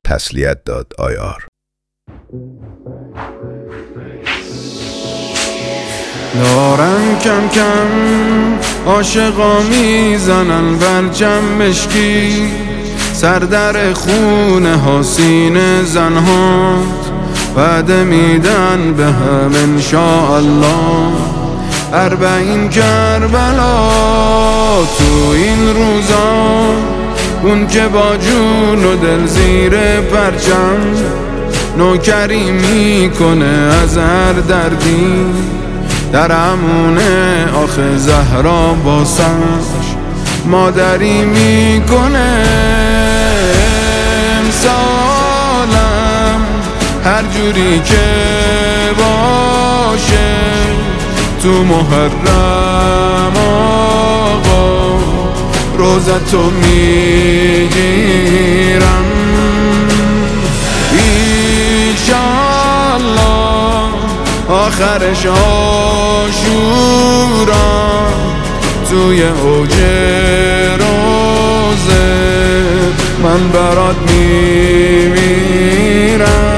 تسلیت داد آیار. دارن کم کم عاشقا میزنن برجم مشکی، سر در خونه ها سینه زنهات وعده میدن به هم انشاءالله. 40 کربلا تو این روزا، اون که با جون و دل زیر پرچم نوکری میکنه از هر دردی، در امونه آخه زهرا باسش مادری میکنه. امسالم هر جوری که باشه تو محرم آقا روزتو میگیرم ایشالله. آخرش عاشورا توی اوج روزه من برات میمیرم.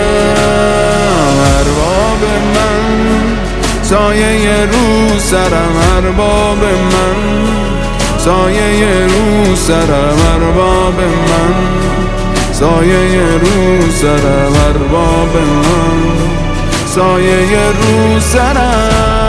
ارباب من سایه رو سرم، ارباب من سایه رو سرم، ارباب من سایه رو سرم، ارباب من سایه رو سرم.